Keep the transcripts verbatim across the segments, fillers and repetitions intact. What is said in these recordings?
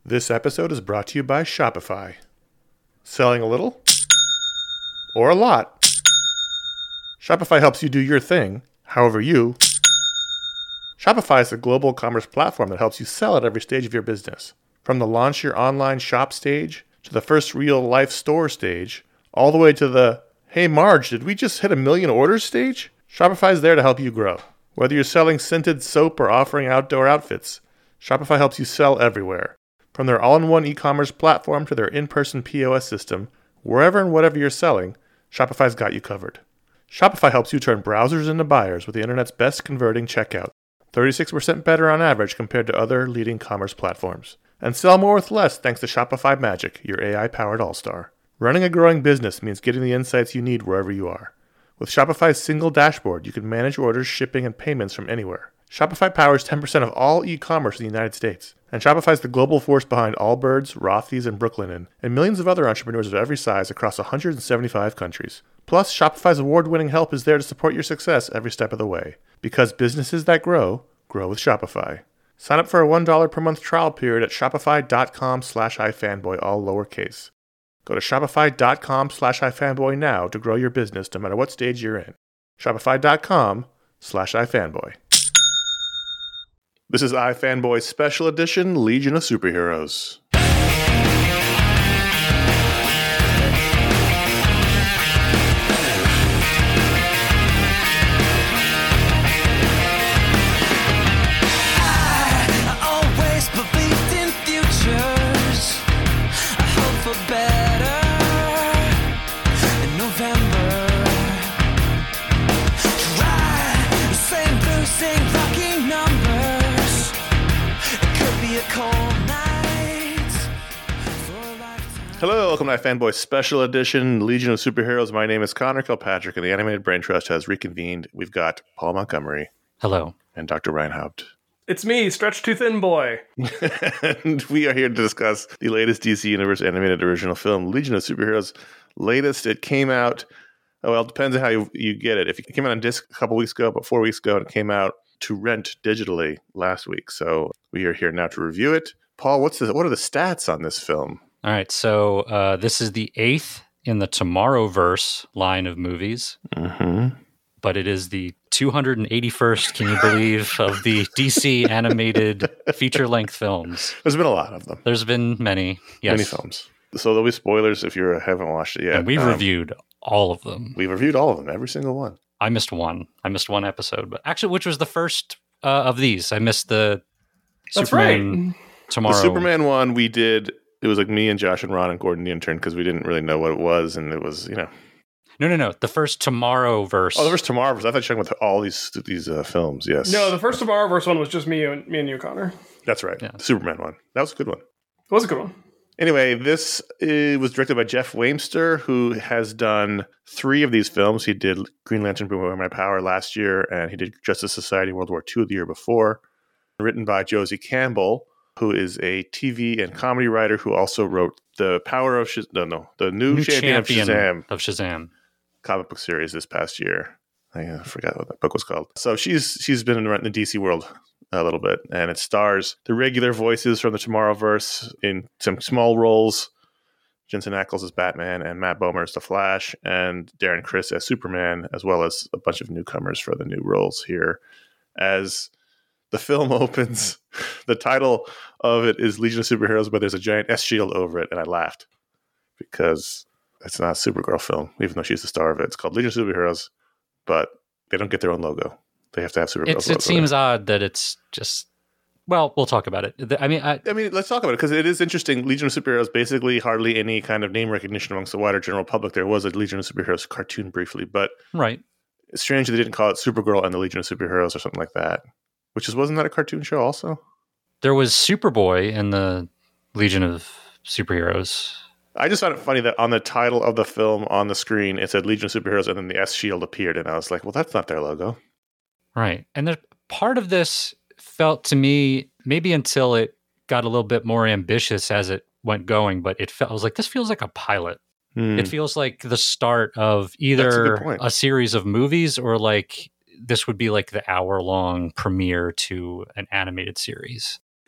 This episode is brought to you by Shopify. Selling a little or a lot? Shopify helps you do your thing, however you. Shopify is a global commerce platform that helps you sell at every stage of your business. From the launch your online shop stage, to the first real-life store stage, all the way to the, hey Marge, did we just hit a million orders stage? Shopify is there to help you grow. Whether you're selling scented soap or offering outdoor outfits, Shopify helps you sell everywhere. From their all-in-one e-commerce platform to their in-person P O S system, wherever and whatever you're selling, Shopify's got you covered. Shopify helps you turn browsers into buyers with the internet's best converting checkout, thirty-six percent better on average compared to other leading commerce platforms. And sell more with less thanks to Shopify Magic, your A I-powered all-star. Running a growing business means getting the insights you need wherever you are. With Shopify's single dashboard, you can manage orders, shipping, and payments from anywhere. Shopify powers ten percent of all e-commerce in the United States. And Shopify's the global force behind Allbirds, Rothy's, and Brooklinen, and millions of other entrepreneurs of every size across one hundred seventy-five countries. Plus, Shopify's award-winning help is there to support your success every step of the way. Because businesses that grow, grow with Shopify. Sign up for a one dollar per month trial period at shopify.com slash ifanboy, all lowercase. Go to shopify.com slash ifanboy now to grow your business no matter what stage you're in. Shopify.com slash ifanboy. This is iFanboy Special Edition, Legion of Superheroes. Hello, welcome to iFanboy Special Edition, Legion of Superheroes. My name is Connor Kilpatrick, and the Animated Brain Trust has reconvened. We've got Paul Montgomery. Hello. And Doctor Ryan Haupt. It's me, Stretch Too Thin Boy. And we are here to discuss the latest D C Universe animated original film, Legion of Superheroes. Latest, it came out, oh, well, it depends on how you, you get it. If it came out on disc a couple weeks ago, but four weeks ago, and it came out to rent digitally last week. So we are here now to review it. Paul, what's the, what are the stats on this film? All right, so uh, this is the eighth in the Tomorrowverse line of movies, mm-hmm. but it is the two hundred eighty-first, can you believe, of the D C animated feature-length films. There's been a lot of them. There's been many, yes. Many films. So there'll be spoilers if you haven't watched it yet. And we've um, reviewed all of them. We've reviewed all of them, every single one. I missed one. I missed one episode, but actually, which was the first uh, of these? I missed the That's Superman right. Tomorrow. The Superman one we did... It was like me and Josh and Ron and Gordon the intern because we didn't really know what it was, and it was, you know. No, no, no. The first Tomorrowverse. Oh, the first Tomorrowverse. I thought you were talking about all these these uh, films. Yes. No, the first Tomorrowverse one was just me and me and you, Connor. That's right. Yeah. The Superman one. That was a good one. It was a good one. Anyway, this uh, was directed by Jeff Wamster, who has done three of these films. He did Green Lantern, Boom, My Power last year, and he did Justice Society World War Two the year before. Written by Josie Campbell, who is a T V and comedy writer who also wrote the Power of Shaz- no, no, the New, New Champion, Champion of Shazam of Shazam comic book series this past year. I uh, forgot what that book was called. So she's she's been in the D C world a little bit, and it stars the regular voices from the Tomorrowverse in some small roles. Jensen Ackles as Batman, and Matt Bomer as the Flash, and Darren Criss as Superman, as well as a bunch of newcomers for the new roles here. As the film opens, the title of it is Legion of Superheroes, but there's a giant S shield over it, and I laughed because it's not a Supergirl film, even though she's the star of it. It's called Legion of Superheroes, but they don't get their own logo. They have to have Supergirl's It's, logo. it seems there. Odd that it's just... Well, we'll talk about it. I mean, I, I mean, let's talk about it because it is interesting. Legion of Superheroes, basically hardly any kind of name recognition amongst the wider general public. There was a Legion of Superheroes cartoon briefly, but right. It's strange they didn't call it Supergirl and the Legion of Superheroes or something like that. Which is, wasn't that a cartoon show also? There was Superboy in the Legion of Superheroes. I just found it funny that on the title of the film on the screen, it said Legion of Superheroes, and then the S shield appeared, and I was like, well, that's not their logo. Right. And the, part of this felt to me, maybe until it got a little bit more ambitious as it went going, but it felt, I was like, this feels like a pilot. Hmm. It feels like the start of either a, a series of movies or like... this would be like the hour-long premiere to an animated series.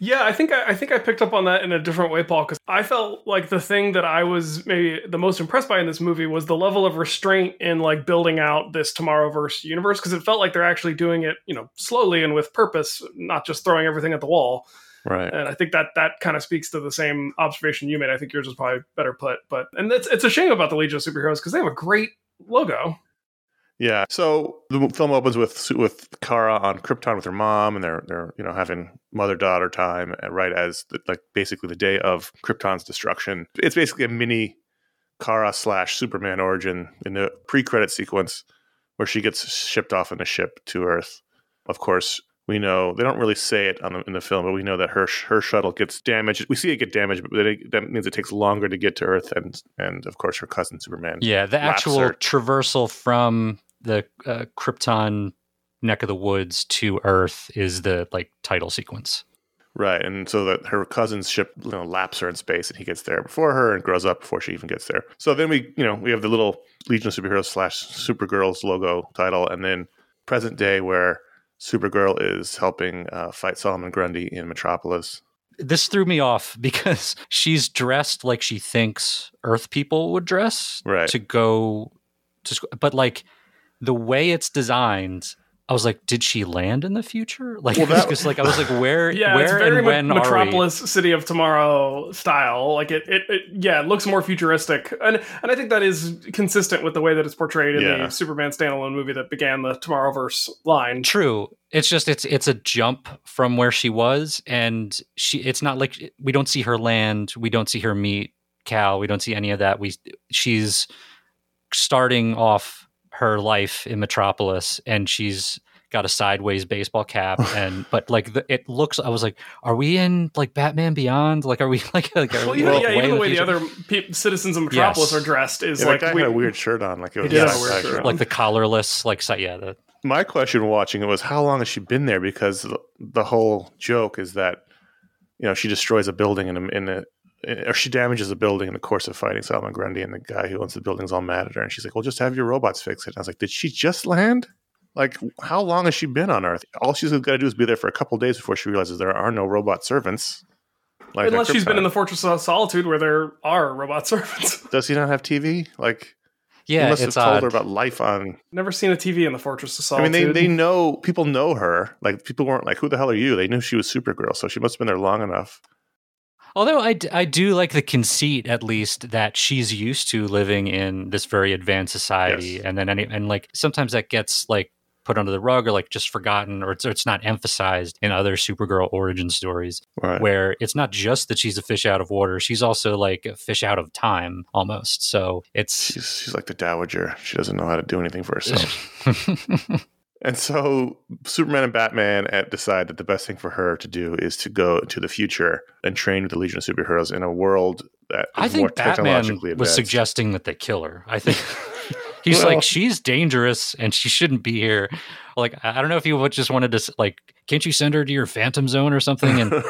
Yeah, I think I, I think I picked up on that in a different way, Paul, because I felt like the thing that I was maybe the most impressed by in this movie was the level of restraint in like building out this Tomorrowverse universe, because it felt like they're actually doing it, you know, slowly and with purpose, not just throwing everything at the wall. Right. And I think that that kind of speaks to the same observation you made. I think yours was probably better put, but and it's it's a shame about the Legion of Superheroes because they have a great logo. Yeah. So the film opens with with Kara on Krypton with her mom, and they're they're you know having mother daughter time right as the, like basically the day of Krypton's destruction. It's basically a mini Kara slash Superman origin in the pre credit sequence where she gets shipped off in a ship to Earth. Of course, we know they don't really say it on the, in the film, but we know that her her shuttle gets damaged. We see it get damaged, but it, that means it takes longer to get to Earth, and and of course her cousin Superman. Yeah, the actual her. traversal from the uh, Krypton neck of the woods to Earth is the like title sequence. Right, and so that her cousin's ship, you know, laps her in space, and he gets there before her and grows up before she even gets there. So then we, you know, we have the little Legion of Superheroes slash Supergirls logo title, and then present day where Supergirl is helping uh, fight Solomon Grundy in Metropolis. This threw me off because she's dressed like she thinks Earth people would dress right. to go to school, but like the way it's designed, I was like, did she land in the future? Like, well, that, because like I was like, where, yeah, where it's very and when Metropolis are we? City of Tomorrow style. Like it, it, it, yeah, it looks more futuristic, and and I think that is consistent with the way that it's portrayed in yeah. the Superman standalone movie that began the Tomorrowverse line. True. It's just it's it's a jump from where she was, and she. It's not like we don't see her land, we don't see her meet Cal, we don't see any of that. We she's starting off her life in Metropolis, and she's got a sideways baseball cap, and but like the, it looks. I was like, are we in like Batman Beyond? Like, are we like? like are well, we, yeah, like, yeah even the way the, the other pe- citizens of Metropolis yes. are dressed is yeah, like that guy we, had a weird shirt on, like it was yeah, yeah, weird shirt like the collarless, like yeah. The, My question watching it was, how long has she been there? Because the, the whole joke is that you know she destroys a building in a, in a or she damages a building in the course of fighting Solomon Grundy, and the guy who owns the building's all mad at her, and she's like, well, just have your robots fix it. And I was like, did she just land? Like, how long has she been on Earth? All she's got to do is be there for a couple of days before she realizes there are no robot servants. Like Unless she's been in the Fortress of Solitude where there are robot servants. Does he not have T V? Like, yeah, he must it's have told odd. her about life on... Never seen a T V in the Fortress of Solitude. I mean, they, they know, people know her. Like, people weren't like, who the hell are you? They knew she was Supergirl, so she must have been there long enough. Although I, I do like the conceit, at least, that she's used to living in this very advanced society. Yes. And then, any, and like, sometimes that gets like put under the rug or like just forgotten, or it's, or it's not emphasized in other Supergirl origin stories, right. where it's not just that she's a fish out of water. She's also like a fish out of time almost. So it's... She's, she's like the Dowager. She doesn't know how to do anything for herself. And so Superman and Batman decide that the best thing for her to do is to go to the future and train with the Legion of Superheroes in a world that is I think more Batman technologically was advanced. suggesting that they kill her. I think he's well, like, she's dangerous and she shouldn't be here. Like, I don't know if you just wanted to, like, can't you send her to your Phantom Zone or something? And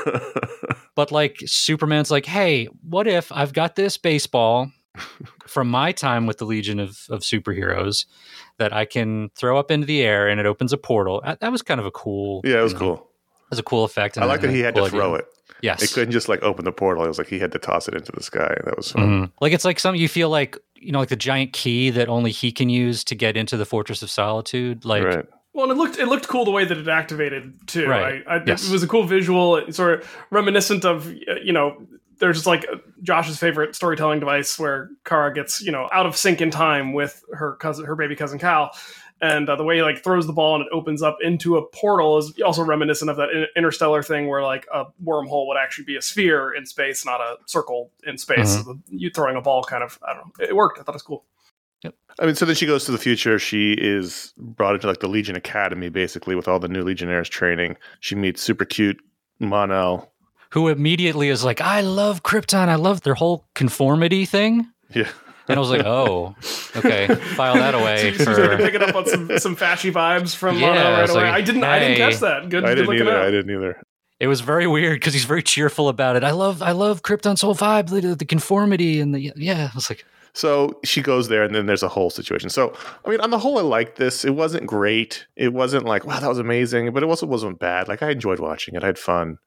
but like Superman's like, hey, what if I've got this baseball from my time with the Legion of, of Superheroes that I can throw up into the air and it opens a portal. That was kind of a cool... Yeah, it was you know, cool. It was a cool effect. I like that he had cool to throw idea. it. Yes. It couldn't just like open the portal. It was like he had to toss it into the sky. And that was fun. Mm-hmm. Like it's like something you feel like, you know, like the giant key that only he can use to get into the Fortress of Solitude. Like, right. Well, and it looked it looked cool the way that it activated too. Right. I, I, yes. It was a cool visual, it, sort of reminiscent of, you know, there's like Josh's favorite storytelling device where Kara gets, you know, out of sync in time with her cousin, her baby cousin Cal. And uh, the way he like throws the ball and it opens up into a portal is also reminiscent of that in- interstellar thing where like a wormhole would actually be a sphere in space, not a circle in space. Mm-hmm. So you throwing a ball kind of, I don't know. It worked. I thought it was cool. Yep. I mean, so then she goes to the future. She is brought into like the Legion Academy, basically, with all the new Legionnaires training. She meets super cute Mon-El, who immediately is like, I love Krypton. I love their whole conformity thing. Yeah. And I was like, oh, okay, file that away. So you for... picking up on some, some fashy vibes from yeah, Mon-El right I away. Like, I didn't hey. I didn't catch that. Good, I good didn't looking either. out. I didn't either. It was very weird because he's very cheerful about it. I love I love Krypton's whole vibe, the, the conformity and the yeah. I was like, so she goes there, and then there's a whole situation. So, I mean, on the whole, I liked this. It wasn't great. It wasn't like, wow, that was amazing, but it also wasn't bad. Like, I enjoyed watching it. I had fun.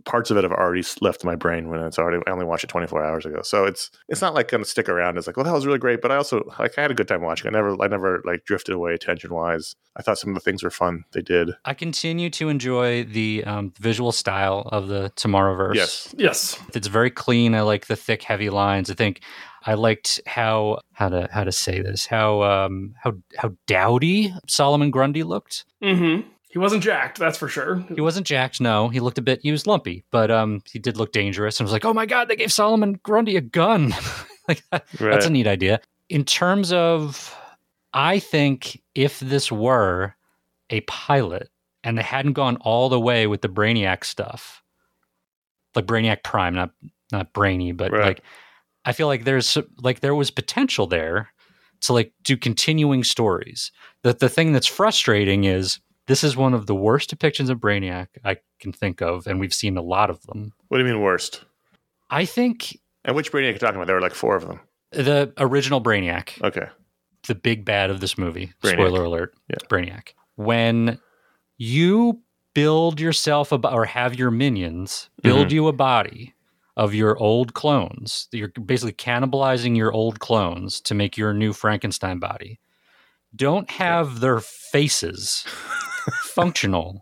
parts of it have already left my brain when it's already. I only watched it twenty-four hours ago, so it's it's not like going to stick around. It's like, well, that was really great, but I also like I had a good time watching. I never I never like drifted away attention wise. I thought some of the things were fun. They did. I continue to enjoy the um, visual style of the Tomorrowverse. Yes, Yes. It's very clean. I like the thick, heavy lines. I think I liked how how to how to say this how um how how dowdy Solomon Grundy looked. Mm-hmm. He wasn't jacked, that's for sure. He wasn't jacked. No, he looked a bit. He was lumpy, but um he did look dangerous. And I was like, oh my god, they gave Solomon Grundy a gun. Like that, Right. That's a neat idea. In terms of, I think if this were a pilot and they hadn't gone all the way with the Brainiac stuff, like Brainiac Prime, not not Brainy, but Right. like I feel like there's like there was potential there to like do continuing stories. That the thing that's frustrating is this is one of the worst depictions of Brainiac I can think of, and we've seen a lot of them. What do you mean worst? I think And which Brainiac are you talking about? There were like four of them. the original Brainiac, Okay. the big bad of this movie, Brainiac. spoiler alert, Yeah. Brainiac. When you build yourself a, or have your minions build Mhm. you a body of your old clones, you're basically cannibalizing your old clones to make your new Frankenstein body. Don't have their faces functional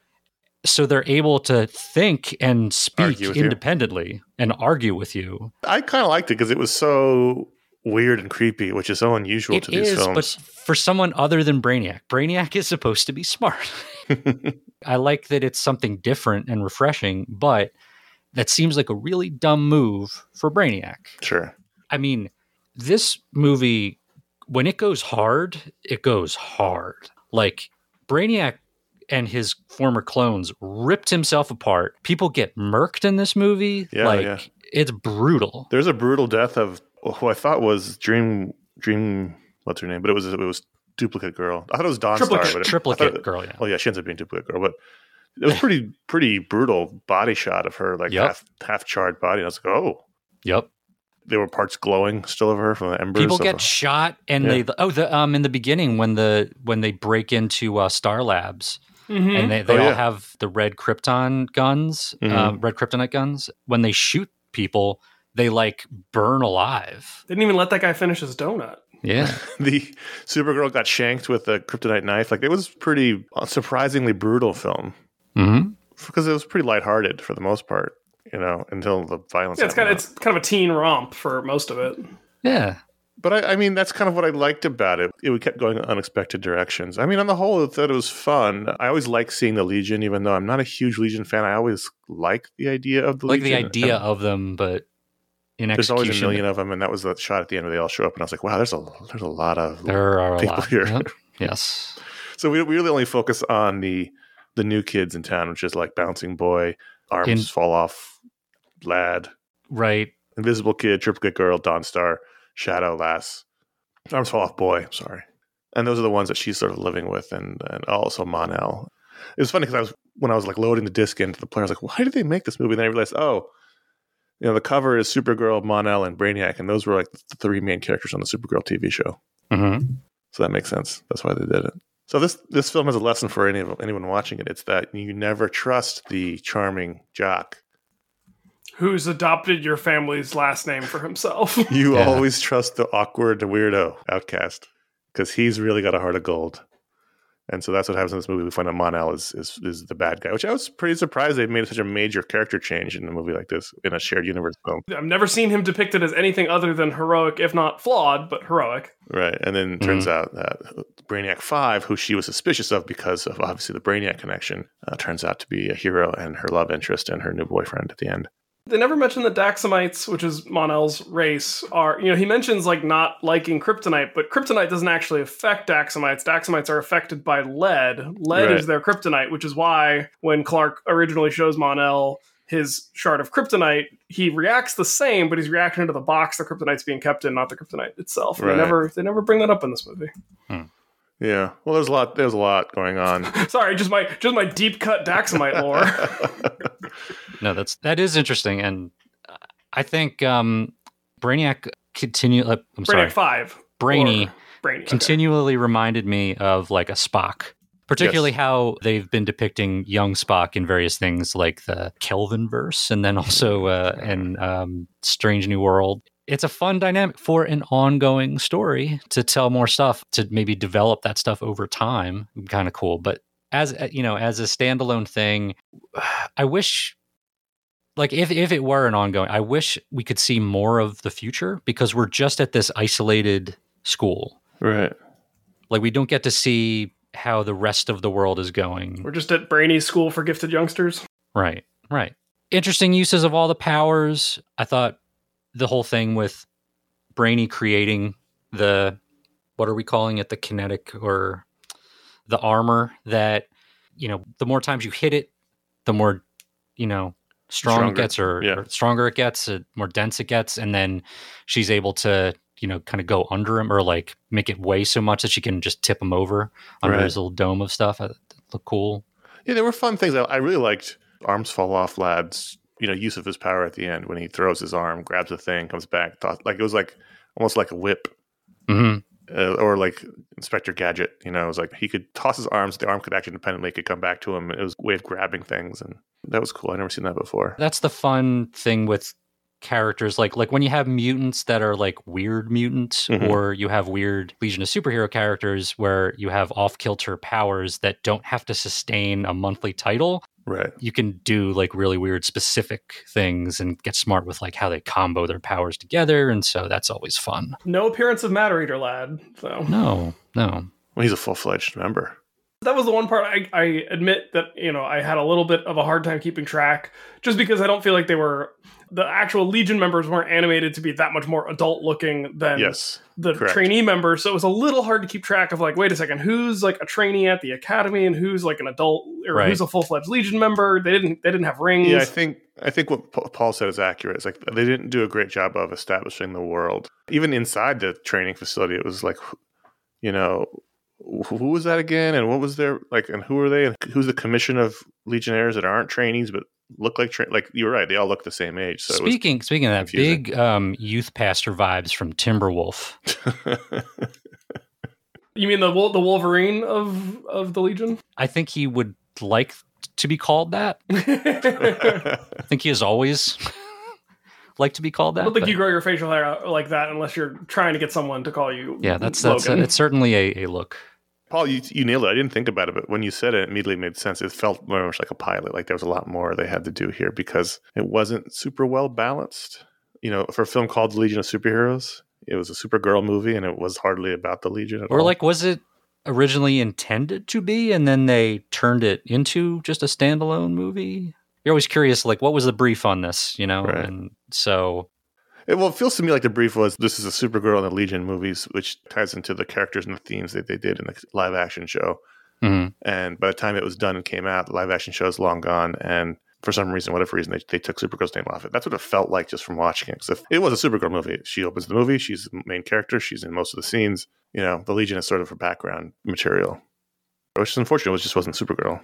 so they're able to think and speak Argue with you. independently and argue with you. I kind of liked it because it was so weird and creepy, which is so unusual It to these is, films. but for someone other than Brainiac, Brainiac is supposed to be smart. I like that it's something different and refreshing, but that seems like a really dumb move for Brainiac. Sure. I mean, this movie, when it goes hard, it goes hard. Like, Brainiac and his former clones ripped himself apart. People get murked in this movie. Yeah, like, yeah. it's brutal. There's a brutal death of who I thought was Dream Dream. What's her name? But it was it was Duplicate Girl. I thought it was Dawn Triplicate. Star. But it, I Triplicate thought it- girl, yeah. Oh yeah, she ends up being Duplicate Girl, but it was pretty pretty brutal body shot of her, like Yep. half half charred body. And I was like, oh, Yep. there were parts glowing still of her from the embers. People of get her. shot, and Yeah. they oh the um in the beginning when the when they break into uh, Star Labs Mm-hmm. and they, they Oh, all yeah. have the red Krypton guns, Mhm. uh, red kryptonite guns. When they shoot people, they like burn alive. They didn't even let that guy finish his donut. Yeah, The Supergirl got shanked with a kryptonite knife. Like it was pretty uh, surprisingly brutal film mm-hmm. because it was pretty lighthearted for the most part. You know, until the violence. Yeah, it's kind happened. of it's kind of a teen romp for most of it. yeah. But I, I mean, that's kind of what I liked about it. It kept going in unexpected directions. I mean, on the whole, I thought it was fun. I always like seeing the Legion, even though I'm not a huge Legion fan. I always like the idea of the Like the Legion. idea And of them, but in there's always a execution, million of them, and that was the shot at the end where they all show up, and I was like, wow, there's a there's a lot of there are a people lot. here. Yep. Yes. So we we really only focus on the the new kids in town, which is like Bouncing Boy, Arms In- Fall Off, Lad, Right. Invisible Kid, Triplicate Girl, Dawn Star, Shadow, Lass, Arms Fall Off Boy. I'm sorry, and those are the ones that she's sort of living with, and and also Mon-El. It was funny because I was when I was like loading the disc into the player, I was like, why did they make this movie? And then I realized, oh, you know, the cover is Supergirl, Mon-El, and Brainiac, and those were like the three main characters on the Supergirl T V show. Mm-hmm. So that makes sense. That's why they did it. So this this film has a lesson for any anyone watching it. It's that you never trust the charming jock. Who's adopted your family's last name for himself? You Yeah. always trust the awkward weirdo outcast because he's really got a heart of gold. And so that's what happens in this movie. We find out Mon-El is, is is the bad guy, which I was pretty surprised they made such a major character change in a movie like this in a shared universe film. I've never seen him depicted as anything other than heroic, if not flawed, but heroic. Right. And then it turns out that Brainiac five, who she was suspicious of because of obviously the Brainiac connection, uh, turns out to be a hero and her love interest and her new boyfriend at the end. They never mention the Daxamites, which is Mon-El's race, are, you know, he mentions like not liking kryptonite, but kryptonite doesn't actually affect Daxamites. Daxamites are affected by lead. Lead Right. is their kryptonite, which is why when Clark originally shows Mon-El his shard of kryptonite, he reacts the same, but he's reacting to the box the kryptonite's being kept in, not the kryptonite itself. And Right. They never they never bring that up in this movie. Yeah. Well, there's a lot. There's a lot going on. Sorry, just my just my deep cut Daxamite lore. No, that's that is interesting, and I think um, Brainiac continue. Uh, I'm sorry, Brainiac five. Brainy Or Brainy. okay. continually reminded me of like a Spock Particularly Yes. how they've been depicting young Spock in various things like the Kelvin verse and then also uh, in um, Strange New World. It's a fun dynamic for an ongoing story to tell more stuff, to maybe develop that stuff over time. Kind of cool. But as you know, as a standalone thing, I wish, like if, if it were an ongoing, I wish we could see more of the future, because we're just at this isolated school. Right. Like we don't get to see how the rest of the world is going. We're just at Brainy's school for gifted youngsters. Right, right. Interesting uses of all the powers. I thought the whole thing with Brainy creating the, what are we calling it? The kinetic or the armor that, you know, the more times you hit it, the more, you know, strong Stronger. it gets or, Yeah. or stronger it gets, the more dense it gets. And then she's able to, you know, kind of go under him or like make it weigh so much that she can just tip him over under Right. his little dome of stuff. It looked cool. Yeah, there were fun things. I, I really liked Arms Fall Off Lad's, you know, use of his power at the end when he throws his arm, grabs a thing, comes back. Thought, like it was like almost like a whip, Mm-hmm. uh, or like Inspector Gadget. You know, it was like he could toss his arms, the arm could act independently, it could come back to him. It was a way of grabbing things, and that was cool. I'd never seen that before. That's the fun thing with characters, like like when you have mutants that are like weird mutants, Mhm. or you have weird Legion of Superhero characters where you have off-kilter powers that don't have to sustain a monthly title. Right. You can do like really weird specific things and get smart with like how they combo their powers together, and so that's always fun. No appearance of Matter Eater Lad. So No, no. Well, he's a full-fledged member. that was the one part I, I admit that, you know, I had a little bit of a hard time keeping track, just because I don't feel like they were, the actual Legion members weren't animated to be that much more adult looking than Yes. the correct. trainee members. So it was a little hard to keep track of like, wait a second, who's like a trainee at the academy and who's like an adult or Right. who's a full-fledged Legion member. They didn't they didn't have rings. Yeah, I think I think what Pa- Paul said is accurate. It's like they didn't do a great job of establishing the world. Even inside the training facility, it was like, you know, who was that again, and what was their like, and who are they, and who's the commission of Legionnaires that aren't trainees but look like tra- like you're right, they all look the same age. So it was- Speaking speaking of that, confusing. big um, youth pastor vibes from Timberwolf. You mean the Wol- the Wolverine of of the Legion? I think he would like to be called that. I think he has always liked to be called that. I don't think but- you grow your facial hair out like that unless you're trying to get someone to call you. yeah, that's that's Logan. it's certainly a, a look. Paul, you, you nailed it. I didn't think about it, but when you said it, it immediately made sense. It felt very much like a pilot. Like there was a lot more they had to do here because it wasn't super well balanced. You know, for a film called The Legion of Superheroes, it was a Supergirl movie, and it was hardly about the Legion at Or all. like, was it originally intended to be, and then they turned it into just a standalone movie? You're always curious, like, what was the brief on this? You know, Right. and so It, well, it feels to me like the brief was this is a Supergirl and the Legion movies, which ties into the characters and the themes that they did in the live action show. mhm. And by the time it was done and came out, the live action show is long gone. And for some reason, whatever reason, they, they took Supergirl's name off it. That's what it felt like just from watching it. Because it was a Supergirl movie. She opens the movie. She's the main character. She's in most of the scenes. You know, the Legion is sort of her background material, which is unfortunate. It just wasn't Supergirl.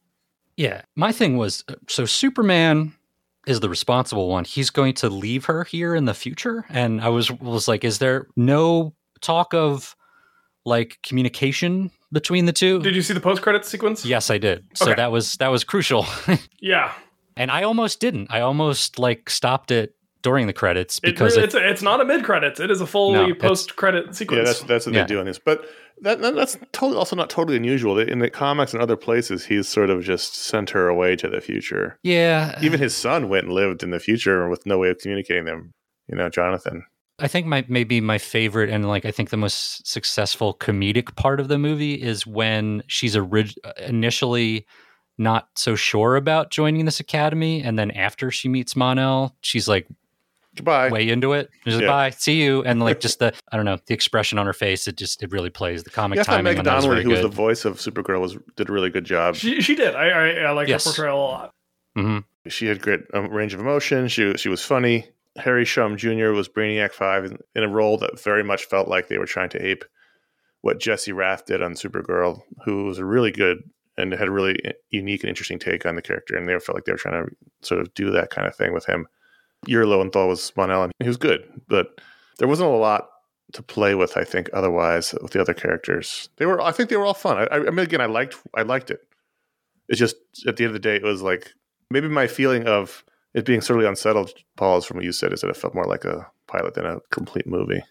Yeah, my thing was, uh, so Superman is the responsible one. He's going to leave her here in the future, and I was was like, is there no talk of like communication between the two? Did you see the post credits sequence? Yes, I did. So Okay. that was that was crucial. Yeah. And I almost didn't. I almost like stopped it during the credits It because really, it, it's a, it's not a mid credits. It is a No, fully it's- post credit sequence. Yeah, that's that's what Yeah. they do in this. But that, that that's totally also not totally unusual. In the comics and other places, he's sort of just sent her away to the future. yeah. Even his son went and lived in the future with no way of communicating them. You know, Jonathan. I think my maybe my favorite and like I think the most successful comedic part of the movie is when she's orig- initially not so sure about joining this academy, and then after she meets Mon-El, she's like Goodbye. way into it. She's like, Yeah. "Bye, see you," and like just the I don't know the expression on her face. It just it really plays the comic Yeah, I thought timing Meg on that was Donnelly, very who was the good. voice of Supergirl, was did a really good job. She, She she did. I I, I like Yes. her portrayal a lot. hmm had great um, range of emotion. She she was funny. Harry Shum Junior was Brainiac Five in, in a role that very much felt like they were trying to ape what Jesse Rath did on Supergirl, who was really good and had a really unique and interesting take on the character. And they felt like they were trying to sort of do that kind of thing with him. Yuri Lowenthal was Mon-El, and he was good, but there wasn't a lot to play with. I think otherwise with the other characters, they were. I think they were all fun. I, I mean, again, I liked. I liked it. It's just at the end of the day, it was like maybe my feeling of it being sort of unsettled, Paul, is from what you said, is that it felt more like a pilot than a complete movie.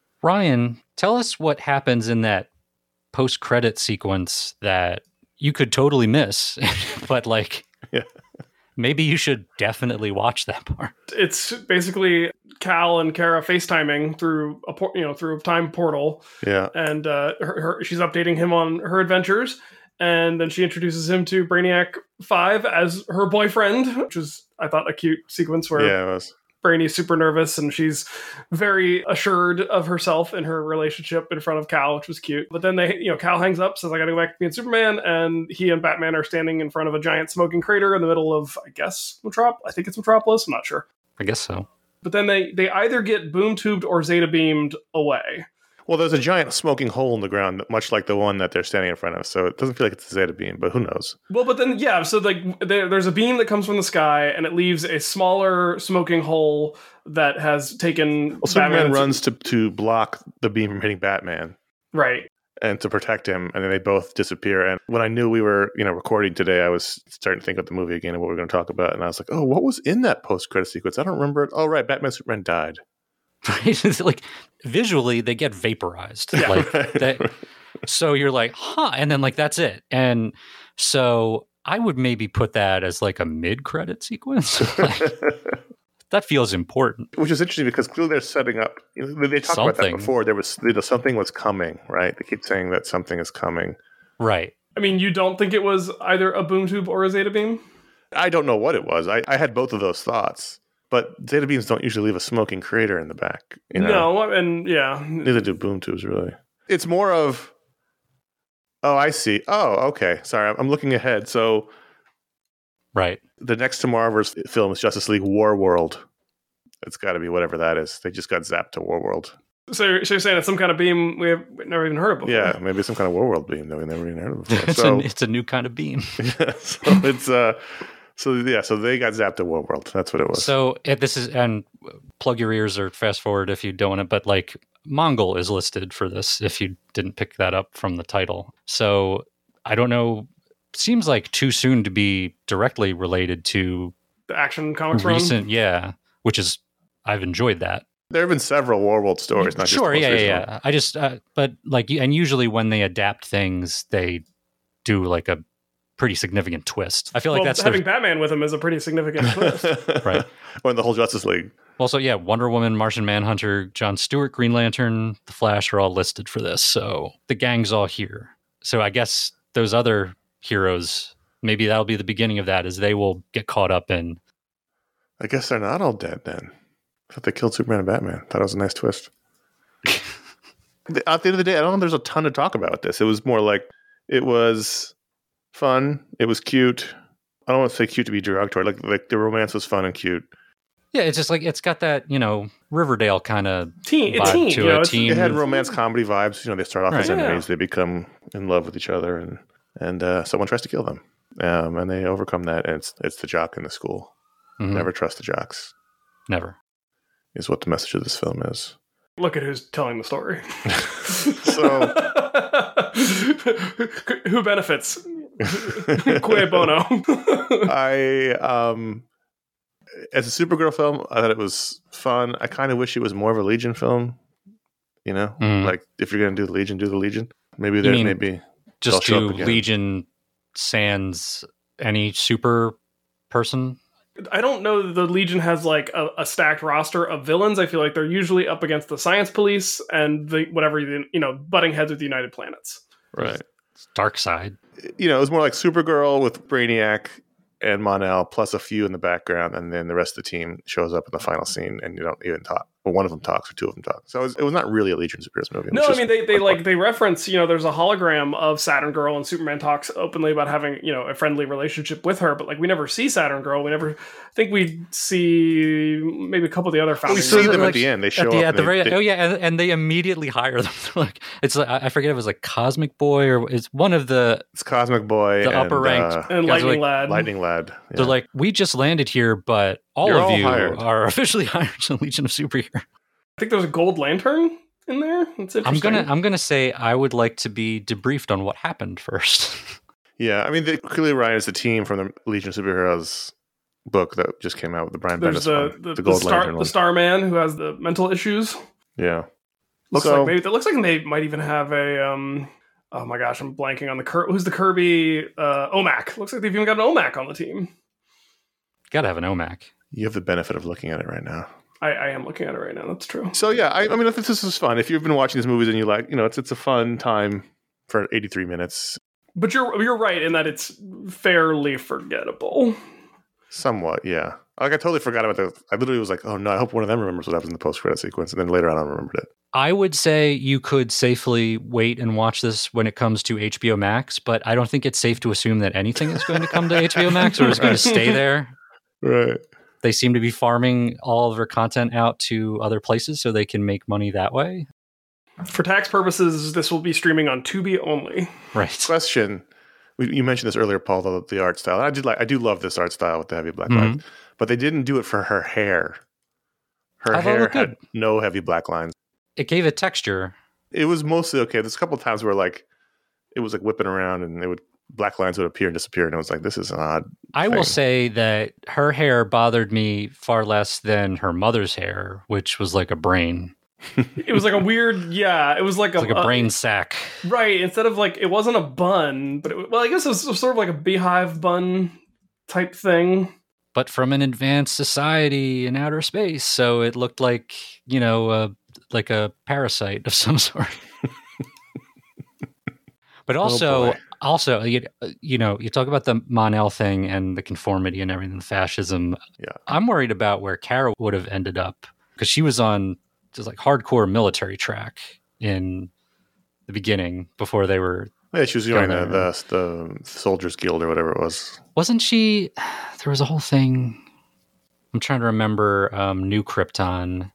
Ryan, tell us what happens in that post-credit sequence that you could totally miss, but like, yeah. maybe you should definitely watch that part. It's basically Cal and Kara FaceTiming through a por- you know through a time portal. Yeah, and uh, her, her, she's updating him on her adventures, and then she introduces him to Brainiac Five as her boyfriend, which is, I thought, a cute sequence where yeah, it was. Brainy's super nervous and she's very assured of herself in her relationship in front of Cal, which was cute. But then they, you know, Cal hangs up, says, I gotta go back to being Superman, and he and Batman are standing in front of a giant smoking crater in the middle of, I guess, Metrop. I think it's Metropolis. I'm not sure. I guess so. But then they, they either get boom tubed or zeta beamed away. Well, there's a giant smoking hole in the ground, much like the one that they're standing in front of. So it doesn't feel like it's a zeta beam, but who knows? Well, but then, yeah, so like there, there's a beam that comes from the sky, and it leaves a smaller smoking hole that has taken. Well, Superman runs to, to block the beam from hitting Batman. Right. And to protect him, and then they both disappear. And when I knew we were, you know, recording today, I was starting to think of the movie again and what we were going to talk about. And I was like, oh, what was in that post-credit sequence? I don't remember it. Oh, right, Batman Superman died. Right? Like, visually, they get vaporized. Yeah, like right. that. So you're like, huh, and then like that's it. And so I would maybe put that as like a mid-credit sequence. Like, that feels important. Which is interesting because clearly they're setting up. You know, they talked about that before. There was you know, something was coming, right? They keep saying that something is coming, right? I mean, you don't think it was either a boom tube or a zeta beam? I don't know what it was. I, I had both of those thoughts. But zeta beams don't usually leave a smoking crater in the back. You know? No, and yeah. Neither do boom tubes, really. It's more of, oh, I see. Oh, okay. Sorry, I'm looking ahead. So, right. The next Tomorrowverse film is Justice League War World. It's got to be whatever that is. They just got zapped to War World. So you're, so you're saying it's some kind of beam we have never even heard of before? Yeah, maybe some kind of War World beam that we never even heard of before. it's, so, a, it's a new kind of beam. Yeah, so it's... uh. So yeah, so they got zapped to War World. That's what it was. So if this is, and plug your ears or fast forward if you don't want it, but like Mongol is listed for this if you didn't pick that up from the title. So I don't know. Seems like too soon to be directly related to the Action Comics recent, run? Yeah, which is I've enjoyed that. There have been several War World stories, not sure, just yeah, yeah, yeah. I just, uh, but like, and usually when they adapt things, they do like a pretty significant twist. I feel like well, that's having their... Batman with him is a pretty significant twist, right? Or in the whole Justice League. Well, so yeah, Wonder Woman, Martian Manhunter, John Stewart, Green Lantern, the Flash are all listed for this. So the gang's all here. So I guess those other heroes, maybe that'll be the beginning of that, as they will get caught up in. I guess they're not all dead then. I thought they killed Superman and Batman. Thought it was a nice twist. At the end of the day, I don't know. There's a ton to talk about with this. It was more like it was fun. It was cute. I don't want to say cute to be derogatory. Like, like the romance was fun and cute. Yeah, it's just like it's got that, you know, Riverdale kind of teen, vibe teen, to you know, it. Teen. It had romance comedy vibes. You know, they start off Right. as enemies. Yeah. They become in love with each other, and and uh, someone tries to kill them, um, and they overcome that. And it's it's the jock in the school. Mhm. Never trust the jocks. Never. Is what the message of this film is. Look at who's telling the story. So who benefits? Cui bono. I um as a Supergirl film, I thought it was fun. I kind of wish it was more of a Legion film. You know, Mm. like if you're gonna do the Legion, do the Legion. Maybe You there, mean maybe Just they'll show do up again. Legion sans any super person. I don't know that the Legion has like a, a stacked roster of villains. I feel like they're usually up against the Science Police and the whatever, you know, butting heads with the United Planets. right. It's Dark Side. You know, it was more like Supergirl with Brainiac and Mon-El plus a few in the background, and then the rest of the team shows up in the final scene, and you don't even talk. Well, one of them talks, or two of them talk. So it was, it was not really a Legion Superheroes movie. It No, was I just mean they, they fun. like they reference, you know, there's a hologram of Saturn Girl, and Superman talks openly about having, you know, a friendly relationship with her, but like we never see Saturn Girl. We never I think we see maybe a couple of the other Well, founding we see members. them like, at the end. They show at the, up. at and the they- very they- oh yeah, and, and they immediately hire them. like it's like I forget if it was like Cosmic Boy or it's one of the it's Cosmic Boy, the and, upper ranked uh, and guys are Lightning like, Lad. Lightning Lad. Yeah. They're like, we just landed here, but all You're of all you hired. are officially hired to Legion of Superheroes. I think there's a Gold Lantern in there. It's interesting. I'm gonna I'm gonna say I would like to be debriefed on what happened first. Yeah, I mean, they, clearly Ryan is the team from the Legion of Superheroes book that just came out with the Brian There's Bendis the one, the, the the, Gold star, Lantern the one. Starman who has the mental issues. Yeah, Looks so, like maybe it looks like they might even have a um. Oh my gosh, I'm blanking on the Kir- who's the Kirby uh, O M A C. Looks like they've even got an O M A C on the team. Gotta have an O M A C. you have the benefit of looking at it right now. I, I am looking at it right now. That's true. So yeah, I, I mean, I think this is fun. If you've been watching these movies and you like, you know, it's it's a fun time for eighty-three minutes, But you're you're right in that it's fairly forgettable. somewhat. Yeah, like I totally forgot about the. I literally was like, oh no, I hope one of them remembers what happens in the post-credit sequence, and then later on I remembered it. I would say you could safely wait and watch this when it comes to H B O Max, but I don't think it's safe to assume that anything is going to come to H B O Max or is going to stay there. Right. They seem to be farming all of their content out to other places so they can make money that way. For tax purposes, this will be streaming on Tubi only. Right. Question: we, You mentioned this earlier, Paul, the, the art style. And I did like, I do love this art style with the heavy black Mhm. lines, but they didn't do it for her hair. Her I thought it hair looked had good. no heavy black lines. It gave it texture. It was mostly okay. There's a couple of times where like it was like whipping around, and it would black lines would appear and disappear, and it was like, this is an odd. I thing. will say that her hair bothered me far less than her mother's hair, which was like a brain. It was like a weird, yeah. It was like It's a, like a uh, brain sack. right. Instead of like, it wasn't a bun, but it, well, I guess it was sort of like a beehive bun type thing. But from an advanced society in outer space. So it looked like, you know, uh, like a parasite of some sort. But also, boy. also, you, you know, you talk about the Mon-El thing and the conformity and everything, the fascism. Yeah. I'm worried about where Kara would have ended up because she was on just like hardcore military track in the beginning before they were. Yeah, she was doing Going the, the the Soldiers Guild or whatever it was. Wasn't she? There was a whole thing. I'm trying to remember um, New Krypton.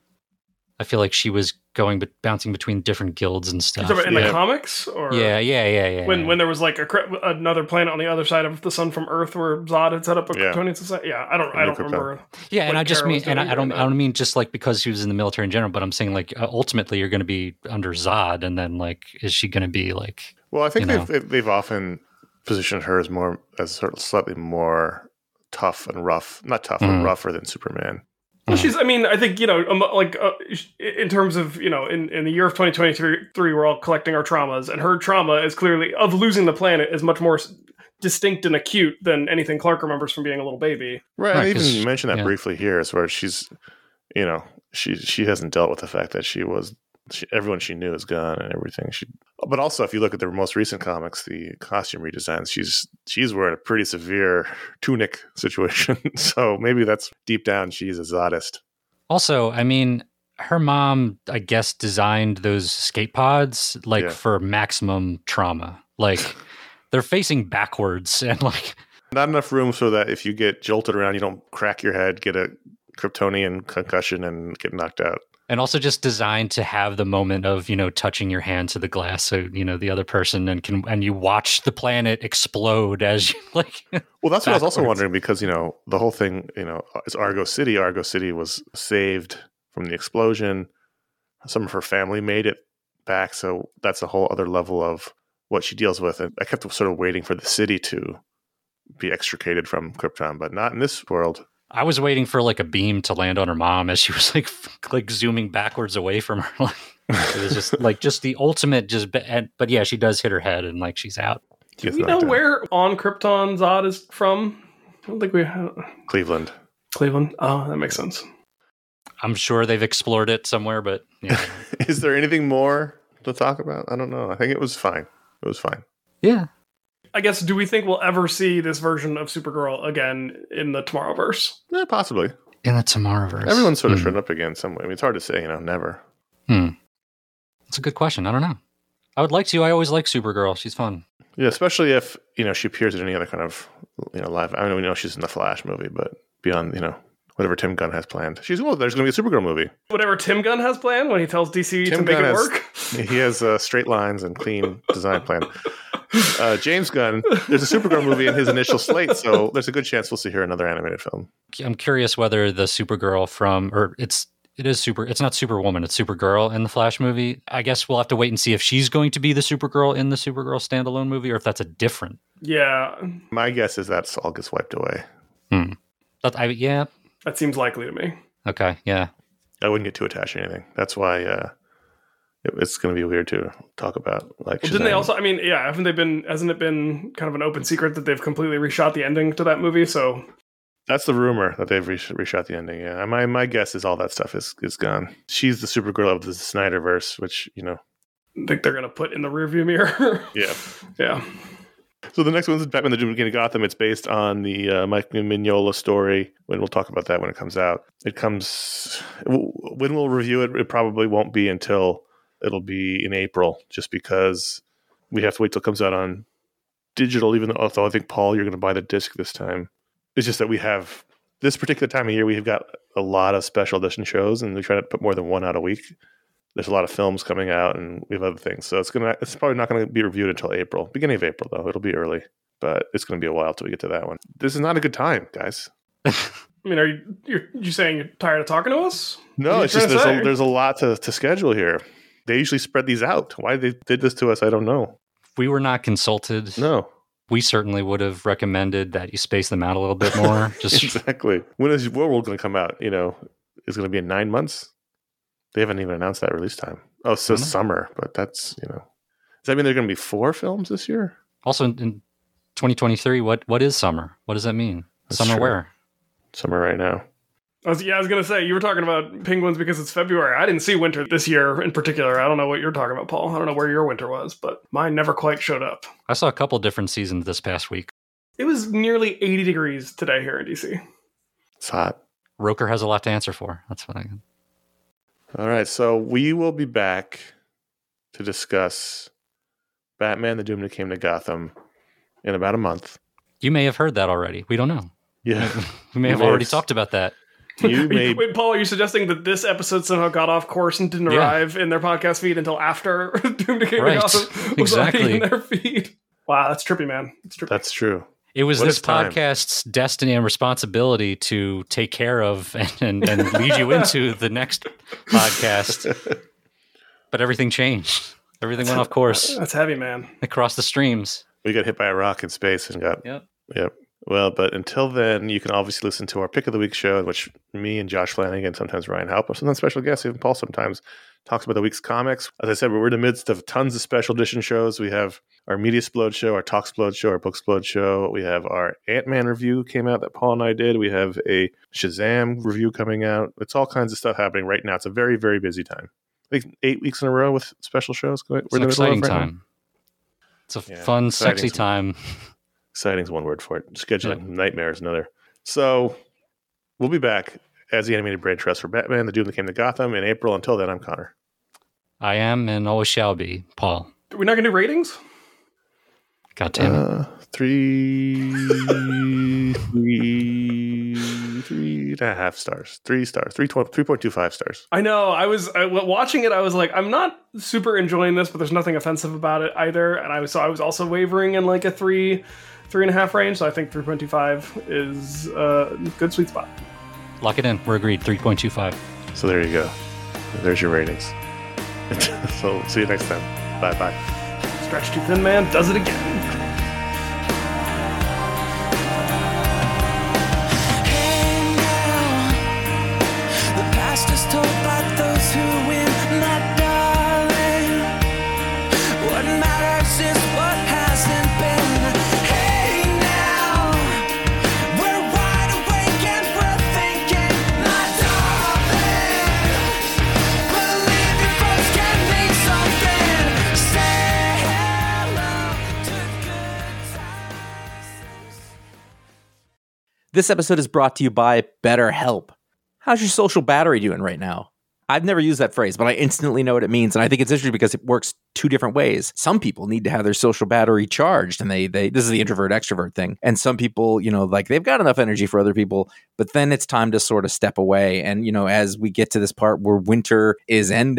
I feel like she was going but bouncing between different guilds and You stuff. talking about in Yeah. the comics, or Yeah, yeah, yeah, yeah. when yeah. when there was like a crypt- another planet on the other side of the sun from Earth where Zod had set up a Yeah. Kryptonian society. Yeah, I don't, The I New don't remember. yeah, and what I just Kara mean, was and I, doing I don't, during I don't mean just like because she was in the military in general, but I'm saying like uh, ultimately you're going to be under Zod, and then like is she going to be like? Well, I think You know. they've they've often positioned her as more as sort of slightly more tough and rough, not tough, Mhm. but rougher than Superman. Well, she's. I mean, I think you know, um, like uh, in terms of you know, in, in the year of twenty twenty-three, we're all collecting our traumas, and her trauma is clearly of losing the planet is much more s- distinct and acute than anything Clark remembers from being a little baby. Right. Right, I even 'cause- mentioned that yeah. briefly here, is where she's, you know, she she hasn't dealt with the fact that she was she, everyone she knew is gone and everything. She, but also if you look at the most recent comics, the costume redesigns, she's she's wearing a pretty severe tunic situation. So maybe that's deep down she's a Zodist. Also, I mean, her mom, I guess, designed those escape pods like Yeah. for maximum trauma. Like they're facing backwards and like. Not enough room so that if you get jolted around, you don't crack your head, get a Kryptonian concussion, and get knocked out. And also just designed to have the moment of, you know, touching your hand to the glass so, you know, the other person and can and you watch the planet explode as you like Well, that's what I was also backwards. wondering, because, you know, the whole thing, you know, is Argo City. Argo City was saved from the explosion. Some of her family made it back. So that's a whole other level of what she deals with. And I kept sort of waiting for the city to be extricated from Krypton, but not in this world. I was waiting for like a beam to land on her mom as she was like f- like zooming backwards away from her. Like, it was just like just the ultimate just be- and, but yeah, she does hit her head and like she's out. Do Gets we know knocked out. where on Krypton Zod is from? I don't think we have Cleveland. Cleveland. Oh, that makes sense. I'm sure they've explored it somewhere, but yeah. Is there anything more to talk about? I don't know. I think it was fine. It was fine. yeah. I guess, do we think we'll ever see this version of Supergirl again in the Tomorrowverse? Yeah, possibly. In the Tomorrowverse. Everyone's sort of Hmm. showing up again some way. I mean, it's hard to say, you know, never. Hmm. That's a good question. I don't know. I would like to. I always like Supergirl. She's fun. Yeah, especially if, you know, she appears in any other kind of, you know, live. I mean, we know she's in the Flash movie, but beyond, you know, whatever Tim Gunn has planned. She's, well, there's going to be a Supergirl movie. Whatever Tim Gunn has planned when he tells D C Tim to make Gunn it has- work. He has uh, straight lines and clean design plan. Uh, James Gunn, there's a Supergirl movie in his initial slate, so there's a good chance we'll see here another animated film. I'm curious whether the Supergirl from, or it's It is super. It's not Superwoman. It's Supergirl in the Flash movie. I guess we'll have to wait and see if she's going to be the Supergirl in the Supergirl standalone movie, or if that's a different. Yeah. My guess is that's all gets wiped away. Hmm. But I, yeah. That seems likely to me. Okay. Yeah. I wouldn't get too attached to anything. That's why uh, it, it's going to be weird to talk about. Like, well, didn't they also? I mean, yeah. Haven't they been? Hasn't it been kind of an open secret that they've completely reshot the ending to that movie? So. That's the rumor that they've resh- reshot the ending. Yeah, my my guess is all that stuff is is gone. She's the Supergirl of the Snyderverse, which you know, I think they're gonna put in the rearview mirror. yeah, yeah. So the next one is Batman: The Doom King of Gotham. It's based on the uh, Mike Mignola story. When we'll talk about that when it comes out. It comes when we'll review it. It probably won't be until it'll be in April, just because we have to wait till it comes out on digital. Even though, although I think Paul, you're going to buy the disc this time. It's just that we have this particular time of year, we've got a lot of special edition shows, and we try to put more than one out a week. There's a lot of films coming out, and we have other things. So it's gonna it's probably not going to be reviewed until April, beginning of April, though. It'll be early, but it's going to be a while till we get to that one. This is not a good time, guys. I mean, are you you're, you saying you're tired of talking to us? No, it's just there's a, there's a lot to, to schedule here. They usually spread these out. Why they did this to us, I don't know. If we were not consulted. No. We certainly would have recommended that you space them out a little bit more. Just exactly. When is World going to come out? You know, is it going to be in nine months? They haven't even announced that release time. Oh, so summer, but that's, you know. Does that mean there are going to be four films this year? Also, in twenty twenty-three, what what is summer? What does that mean? That's summer true. Where? Summer right now. I was, yeah, I was going to say, you were talking about penguins because it's February. I didn't see winter this year in particular. I don't know what you're talking about, Paul. I don't know where your winter was, but mine never quite showed up. I saw a couple different seasons this past week. It was nearly eighty degrees today here in D C. It's hot. Roker has a lot to answer for. That's what I... All right, so we will be back to discuss Batman: The Doom That Came to Gotham in about a month. You may have heard that already. We don't know. Yeah. We may have may already have... talked about that. You may... Wait, Paul, are you suggesting that this episode somehow got off course and didn't yeah. arrive in their podcast feed until after Doom Came right. to Gotham was exactly. already in their feed? Wow, that's trippy, man. That's trippy. That's true. It was what this podcast's destiny and responsibility to take care of and, and, and lead you into the next podcast. But everything changed. Everything went off course. That's heavy, man. Across the streams. We got hit by a rock in space and got... Yep. Yep. Well, but until then, you can obviously listen to our Pick of the Week show, in which me and Josh Flanagan, sometimes Ryan Halp, sometimes special guests, even Paul sometimes, talks about the week's comics. As I said, we're in the midst of tons of special edition shows. We have our Media Explode show, our Talk Explode show, our Book Explode show. We have our Ant-Man review came out that Paul and I did. We have a Shazam review coming out. It's all kinds of stuff happening right now. It's a very, very busy time. I think eight weeks in a row with special shows. We're it's an exciting right time. Now. It's a yeah, fun, sexy time. Exciting is one word for it. Scheduling yeah. nightmare is another. So we'll be back as the Animated Brain Trust for Batman: The Doom That Came to Gotham in April. Until then, I'm Connor. I am and always shall be Paul. We're not going to do ratings? God damn it. Uh, three, three, three and a half stars. Three stars. Three, three point two five stars. I know. I was I, watching it. I was like, I'm not super enjoying this, but there's nothing offensive about it either. And I was so I was also wavering in like a three, three and a half range. So I think three point two five is a good sweet spot. Lock it in. We're agreed. three point two five. So there you go. There's your ratings. So see you next time. Bye bye. Stretch too thin, man. Does it again. This episode is brought to you by BetterHelp. How's your social battery doing right now? I've never used that phrase, but I instantly know what it means. And I think it's interesting because it works two different ways. Some people need to have their social battery charged, and they they this is the introvert extrovert thing. And some people, you know, like they've got enough energy for other people, but then it's time to sort of step away. And, you know, as we get to this part where winter is ending,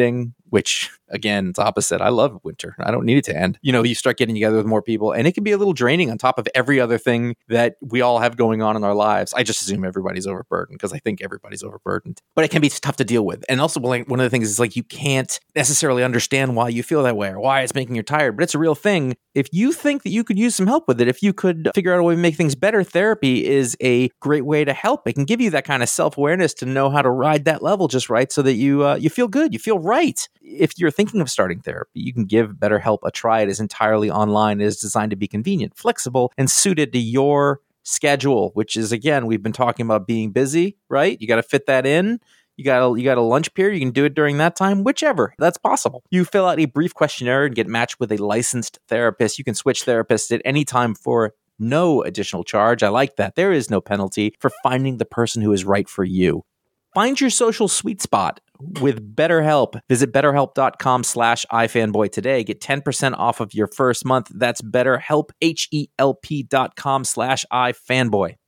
which again, it's opposite. I love winter. I don't need it to end. You know, you start getting together with more people and it can be a little draining on top of every other thing that we all have going on in our lives. I just assume everybody's overburdened because I think everybody's overburdened, but it can be tough to deal with. And also one of the things is like, you can't necessarily understand why you feel that way or why it's making you tired, but it's a real thing. If you think that you could use some help with it, if you could figure out a way to make things better, therapy is a great way to help. It can give you that kind of self-awareness to know how to ride that level just right so that you uh, you feel good, you feel right. If you're thinking of starting therapy, you can give BetterHelp a try. It is entirely online. It is designed to be convenient, flexible, and suited to your schedule, which is, again, we've been talking about being busy, right? You got to fit that in. You got a, you got a lunch period. You can do it during that time, whichever. That's possible. You fill out a brief questionnaire and get matched with a licensed therapist. You can switch therapists at any time for no additional charge. I like that. There is no penalty for finding the person who is right for you. Find your social sweet spot with BetterHelp. Visit betterhelp.com slash ifanboy today. Get ten percent off of your first month. That's BetterHelp, H E L P dot com slash ifanboy.